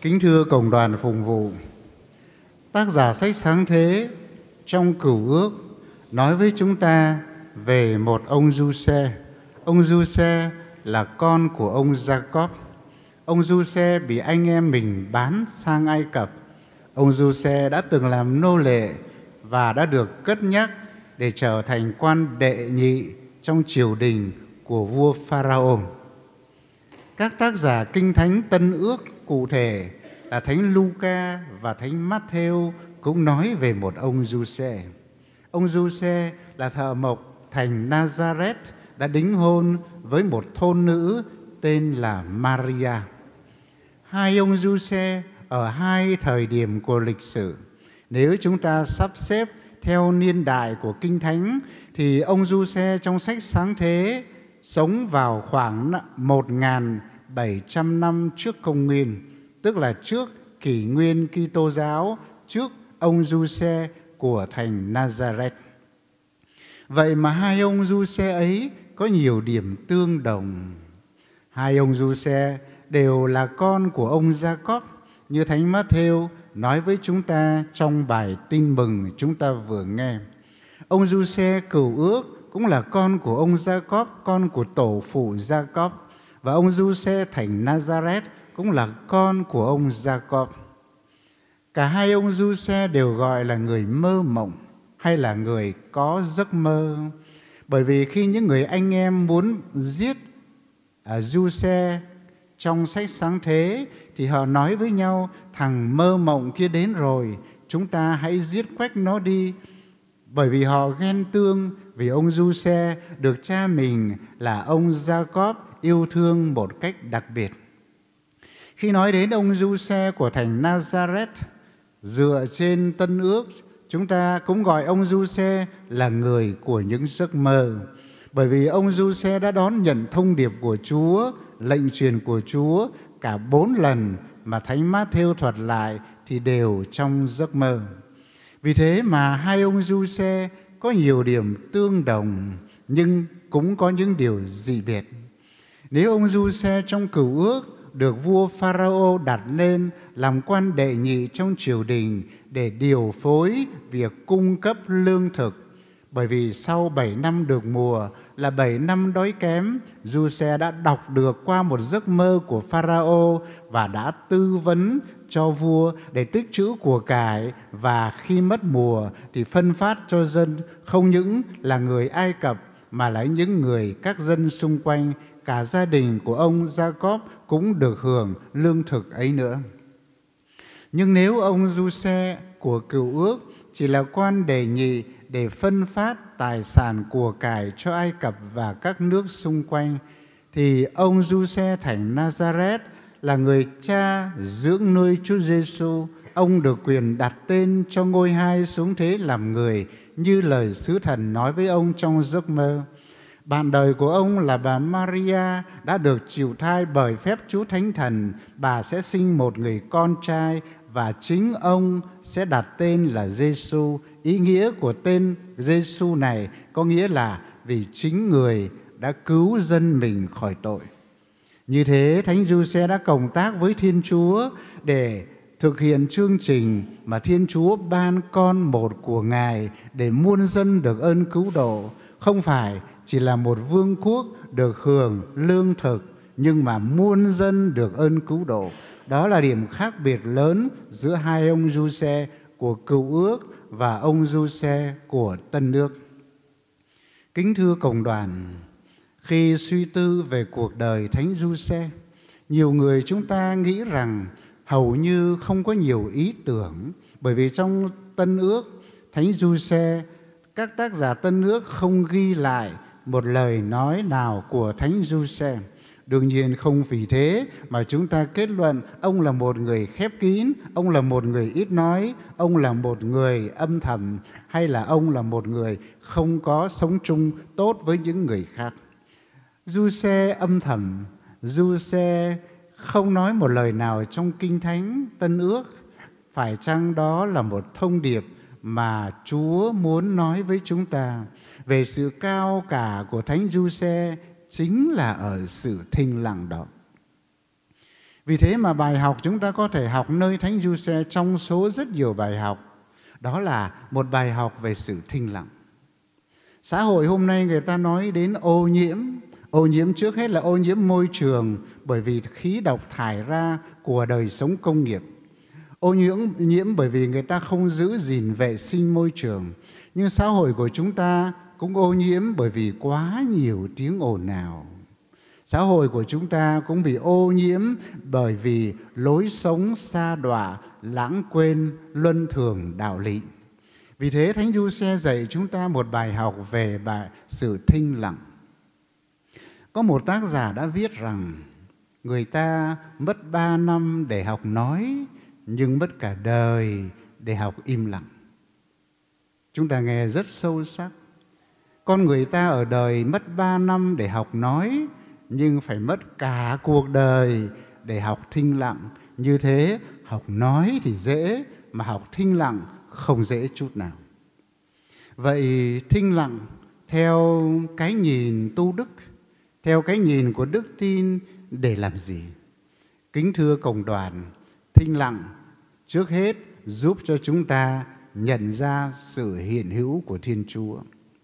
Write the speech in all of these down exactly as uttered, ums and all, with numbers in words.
Kính thưa cộng đoàn phụng vụ, tác giả sách Sáng Thế trong Cựu Ước nói với chúng ta về một ông Giuse. Ông Giuse là con của ông Jacob. Ông Giuse bị anh em mình bán sang Ai Cập. Ông Giuse đã từng làm nô lệ và đã được cất nhắc để trở thành quan đệ nhị trong triều đình của vua Pharaoh. Các tác giả Kinh Thánh Tân Ước, cụ thể là Thánh Luca và Thánh Matthew, cũng nói về một ông Giuse. Ông Giuse là thợ mộc thành Nazareth, đã đính hôn với một thôn nữ tên là Maria. Hai ông Giuse ở hai thời điểm của lịch sử. Nếu chúng ta sắp xếp theo niên đại của Kinh Thánh thì ông Giuse trong sách Sáng Thế sống vào khoảng một nghìn bảy trăm năm trước công nguyên, tức là trước kỷ nguyên Kitô giáo, trước ông Giuse của thành Nazareth. Vậy mà hai ông Giuse ấy có nhiều điểm tương đồng. Hai ông Giuse đều là con của ông Jacob, như Thánh Matthew nói với chúng ta trong bài tin mừng chúng ta vừa nghe. Ông Giuse Cựu Ước cũng là con của ông Jacob, con của tổ phụ Jacob, và ông Giuse thành Nazareth cũng là con của ông Jacob. Cả hai ông Giuse đều gọi là người mơ mộng hay là người có giấc mơ, bởi vì khi những người anh em muốn giết à, Giuse trong sách Sáng Thế thì họ nói với nhau: thằng mơ mộng kia đến rồi, chúng ta hãy giết quách nó đi. Bởi vì họ ghen tương vì ông Giuse được cha mình là ông Jacob yêu thương một cách đặc biệt. Khi nói đến ông Giuse của thành Nazareth, dựa trên Tân Ước, chúng ta cũng gọi ông Giuse là người của những giấc mơ. Bởi vì ông Giuse đã đón nhận thông điệp của Chúa, lệnh truyền của Chúa cả bốn lần mà Thánh Matthew thuật lại thì đều trong giấc mơ. Vì thế mà hai ông Giuse có nhiều điểm tương đồng nhưng cũng có những điều dị biệt. Nếu ông Giuse trong Cựu Ước được vua Pharaoh đặt lên làm quan đệ nhị trong triều đình để điều phối việc cung cấp lương thực, bởi vì sau bảy năm được mùa là bảy năm đói kém, Giuse đã đọc được qua một giấc mơ của Pharaoh và đã tư vấn cho vua để tích trữ của cải, và khi mất mùa thì phân phát cho dân, không những là người Ai Cập mà là những người các dân xung quanh. Cả gia đình của ông Jacob cũng được hưởng lương thực ấy nữa. Nhưng nếu ông Giuse của Cựu Ước chỉ là quan đệ nhị để phân phát tài sản của cải cho Ai Cập và các nước xung quanh, thì ông Giuse thành Nazareth là người cha dưỡng nuôi Chúa Giêsu. Ông được quyền đặt tên cho ngôi hai xuống thế làm người, như lời sứ thần nói với ông trong giấc mơ. Bạn đời của ông là bà Maria đã được chịu thai bởi phép Chúa Thánh Thần. Bà sẽ sinh một người con trai và chính ông sẽ đặt tên là Giêsu. Ý nghĩa của tên Giêsu này có nghĩa là vì chính người đã cứu dân mình khỏi tội. Như thế, Thánh Giuse đã cộng tác với Thiên Chúa để thực hiện chương trình mà Thiên Chúa ban con một của Ngài để muôn dân được ơn cứu độ. Không phải chỉ là một vương quốc được hưởng lương thực, nhưng mà muôn dân được ơn cứu độ. Đó là điểm khác biệt lớn giữa hai ông Giuse của Cựu Ước và ông Giuse của Tân Ước. Kính thưa cộng đoàn, khi suy tư về cuộc đời Thánh Giuse, nhiều người chúng ta nghĩ rằng hầu như không có nhiều ý tưởng, bởi vì trong Tân Ước, Thánh Giuse, các tác giả Tân Ước không ghi lại một lời nói nào của Thánh Giuse. Đương nhiên không vì thế mà chúng ta kết luận ông là một người khép kín, ông là một người ít nói, ông là một người âm thầm, hay là ông là một người không có sống chung tốt với những người khác. Giuse âm thầm, Giuse không nói một lời nào trong Kinh Thánh Tân Ước. Phải chăng đó là một thông điệp mà Chúa muốn nói với chúng ta về sự cao cả của Thánh Giuse chính là ở sự thinh lặng đó. Vì thế mà bài học chúng ta có thể học nơi Thánh Giuse trong số rất nhiều bài học, đó là một bài học về sự thinh lặng. Xã hội hôm nay người ta nói đến ô nhiễm. Ô nhiễm trước hết là ô nhiễm môi trường, bởi vì khí độc thải ra của đời sống công nghiệp. Ô nhiễm, nhiễm bởi vì người ta không giữ gìn vệ sinh môi trường. Nhưng xã hội của chúng ta cũng ô nhiễm bởi vì quá nhiều tiếng ồn ào. Xã hội của chúng ta cũng bị ô nhiễm bởi vì lối sống sa đọa, lãng quên, luân thường đạo lý. Vì thế Thánh Giuse dạy chúng ta một bài học về bài sự thinh lặng. Có một tác giả đã viết rằng người ta mất ba năm để học nói, nhưng mất cả đời để học im lặng. Chúng ta nghe rất sâu sắc. Con người ta ở đời mất ba năm để học nói, nhưng phải mất cả cuộc đời để học thinh lặng. Như thế, học nói thì dễ, mà học thinh lặng không dễ chút nào. Vậy thinh lặng theo cái nhìn tu đức, theo cái nhìn của đức tin để làm gì? Kính thưa cộng đoàn, thinh lặng trước hết giúp cho chúng ta nhận ra sự hiện hữu của Thiên Chúa.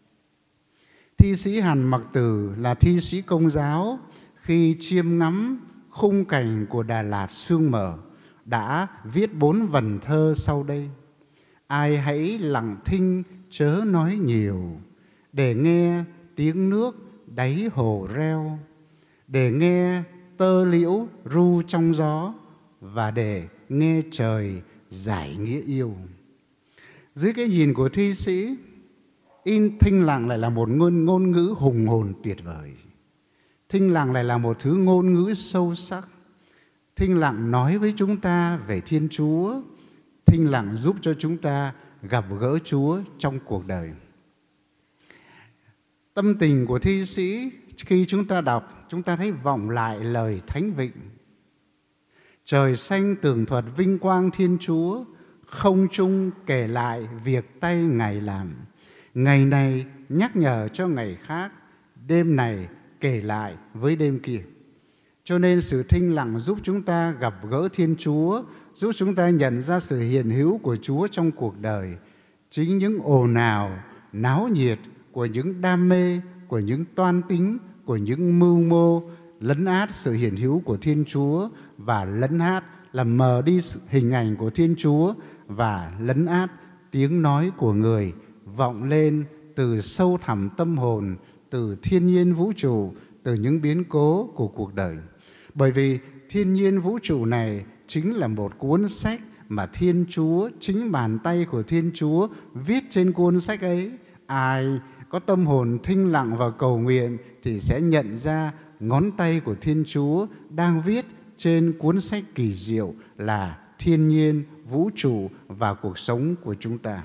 Thi sĩ Hàn Mặc Tử là thi sĩ Công giáo, khi chiêm ngắm khung cảnh của Đà Lạt sương mờ đã viết bốn vần thơ sau đây. Ai hãy lặng thinh chớ nói nhiều, để nghe tiếng nước đáy hồ reo, để nghe tơ liễu ru trong gió, và để nghe trời giải nghĩa yêu. Dưới cái nhìn của thi sĩ, in thinh lặng lại là một ngôn, ngôn ngữ hùng hồn tuyệt vời. Thinh lặng lại là một thứ ngôn ngữ sâu sắc. Thinh lặng nói với chúng ta về Thiên Chúa. Thinh lặng giúp cho chúng ta gặp gỡ Chúa trong cuộc đời. Tâm tình của thi sĩ khi chúng ta đọc, chúng ta thấy vọng lại lời Thánh Vịnh. Trời xanh tường thuật vinh quang Thiên Chúa, không trung kể lại việc tay Ngài làm. Ngày này nhắc nhở cho ngày khác, đêm này kể lại với đêm kia. Cho nên sự thinh lặng giúp chúng ta gặp gỡ Thiên Chúa, giúp chúng ta nhận ra sự hiện hữu của Chúa trong cuộc đời. Chính những ồn ào, náo nhiệt của những đam mê, của những toan tính, của những mưu mô lấn át sự hiện hữu của Thiên Chúa và lấn át làm mờ đi hình ảnh của Thiên Chúa và lấn át tiếng nói của người vọng lên từ sâu thẳm tâm hồn, từ thiên nhiên vũ trụ, từ những biến cố của cuộc đời. Bởi vì thiên nhiên vũ trụ này chính là một cuốn sách mà Thiên Chúa, chính bàn tay của Thiên Chúa viết trên cuốn sách ấy. Ai có tâm hồn thinh lặng và cầu nguyện thì sẽ nhận ra ngón tay của Thiên Chúa đang viết trên cuốn sách kỳ diệu là thiên nhiên, vũ trụ và cuộc sống của chúng ta.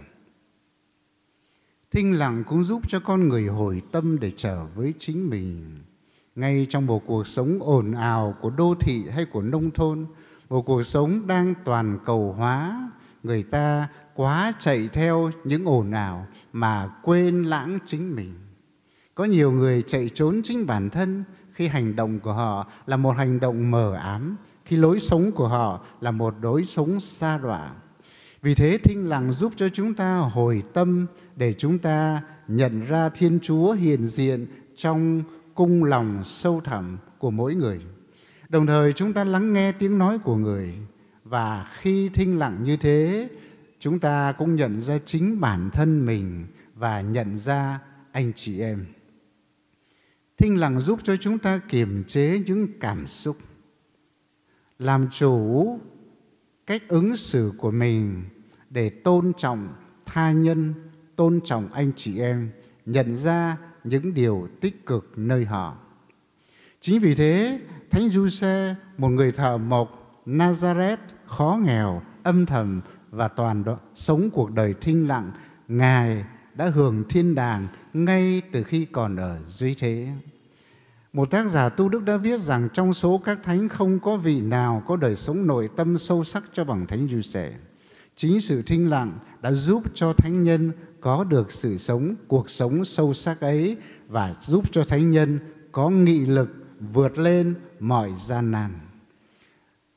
Thinh lặng cũng giúp cho con người hồi tâm để trở với chính mình. Ngay trong một cuộc sống ồn ào của đô thị hay của nông thôn, một cuộc sống đang toàn cầu hóa, người ta quá chạy theo những ồn ào mà quên lãng chính mình. Có nhiều người chạy trốn chính bản thân khi hành động của họ là một hành động mờ ám, khi lối sống của họ là một lối sống sa đọa. Vì thế thinh lặng giúp cho chúng ta hồi tâm để chúng ta nhận ra Thiên Chúa hiện diện trong cung lòng sâu thẳm của mỗi người. Đồng thời chúng ta lắng nghe tiếng nói của người, và khi thinh lặng như thế, chúng ta cũng nhận ra chính bản thân mình và nhận ra anh chị em. Thinh lặng giúp cho chúng ta kiềm chế những cảm xúc, làm chủ cách ứng xử của mình để tôn trọng tha nhân, tôn trọng anh chị em, nhận ra những điều tích cực nơi họ. Chính vì thế, Thánh Giuse, một người thợ mộc Nazareth khó nghèo, âm thầm và toàn đó, sống cuộc đời thinh lặng, Ngài đã hưởng thiên đàng ngay từ khi còn ở dưới thế. Một tác giả tu đức đã viết rằng trong số các thánh không có vị nào có đời sống nội tâm sâu sắc cho bằng Thánh Giuse. Chính sự thinh lặng đã giúp cho thánh nhân có được sự sống, cuộc sống sâu sắc ấy, và giúp cho thánh nhân có nghị lực vượt lên mọi gian nan.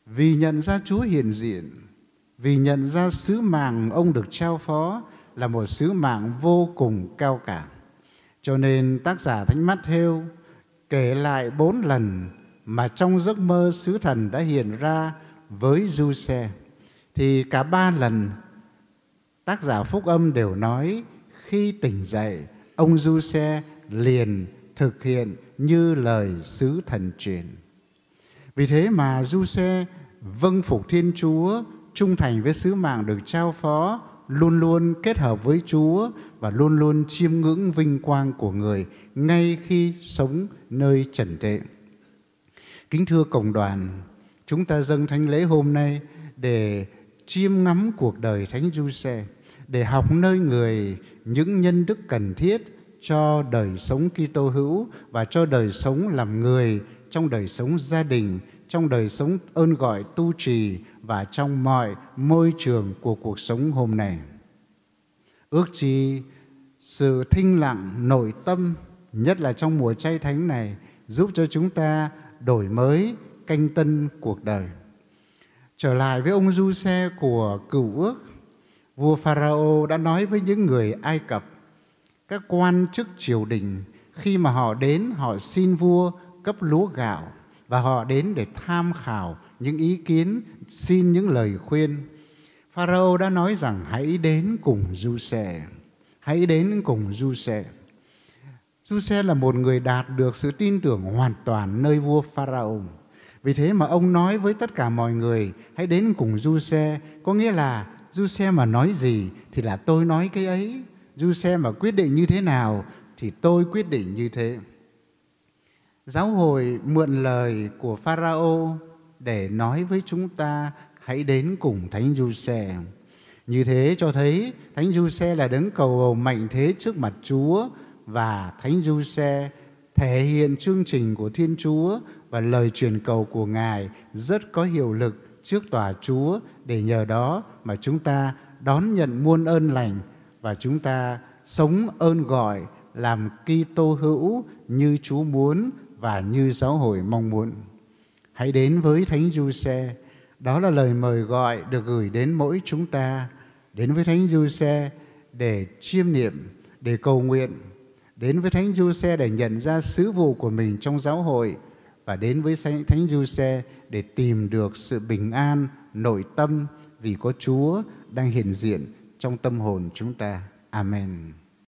vì nhận ra Chúa hiện diện, vì nhận ra sứ mạng ông được trao phó là một sứ mạng vô cùng cao cả. Cho nên tác giả Thánh Mát-thêu kể lại bốn lần mà trong giấc mơ sứ thần đã hiện ra với Giuse, thì cả ba lần tác giả phúc âm đều nói khi tỉnh dậy, ông Giuse liền thực hiện như lời sứ thần truyền. Vì thế mà Giuse vâng phục Thiên Chúa, trung thành với sứ mạng được trao phó, luôn luôn kết hợp với Chúa và luôn luôn chiêm ngưỡng vinh quang của người ngay khi sống nơi trần thế. Kính thưa cộng đoàn, chúng ta dâng thánh lễ hôm nay để chiêm ngắm cuộc đời Thánh Giuse, để học nơi người những nhân đức cần thiết cho đời sống Kitô hữu và cho đời sống làm người, trong đời sống gia đình, trong đời sống ơn gọi tu trì và trong mọi môi trường của cuộc sống hôm nay. Ước chi sự thinh lặng nội tâm, nhất là trong mùa chay thánh này, giúp cho chúng ta đổi mới canh tân cuộc đời. Trở lại với ông Giuse của Cựu Ước, vua Pharaoh đã nói với những người Ai Cập, các quan chức triều đình, khi mà họ đến họ xin vua cấp lúa gạo và họ đến để tham khảo những ý kiến, xin những lời khuyên. Pharaoh đã nói rằng hãy đến cùng Giuse, hãy đến cùng Giuse. Giuse là một người đạt được sự tin tưởng hoàn toàn nơi vua Pharaoh. Vì thế mà ông nói với tất cả mọi người hãy đến cùng Giuse, có nghĩa là Giuse mà nói gì thì là tôi nói cái ấy. Giuse mà quyết định như thế nào thì tôi quyết định như thế. Giáo hội mượn lời của Pharaoh để nói với chúng ta hãy đến cùng Thánh Giuse. Như thế cho thấy Thánh Giuse là đấng cầu bầu mạnh thế trước mặt Chúa, và Thánh Giuse thể hiện chương trình của Thiên Chúa và lời truyền cầu của Ngài rất có hiệu lực trước tòa Chúa, để nhờ đó mà chúng ta đón nhận muôn ơn lành và chúng ta sống ơn gọi làm Kitô hữu như Chúa muốn và như giáo hội mong muốn. Hãy đến với Thánh Giuse. Đó là lời mời gọi được gửi đến mỗi chúng ta. Đến với Thánh Giuse để chiêm niệm, để cầu nguyện. Đến với Thánh Giuse để nhận ra sứ vụ của mình trong giáo hội. Và đến với Thánh Giuse để tìm được sự bình an nội tâm vì có Chúa đang hiện diện trong tâm hồn chúng ta. Amen.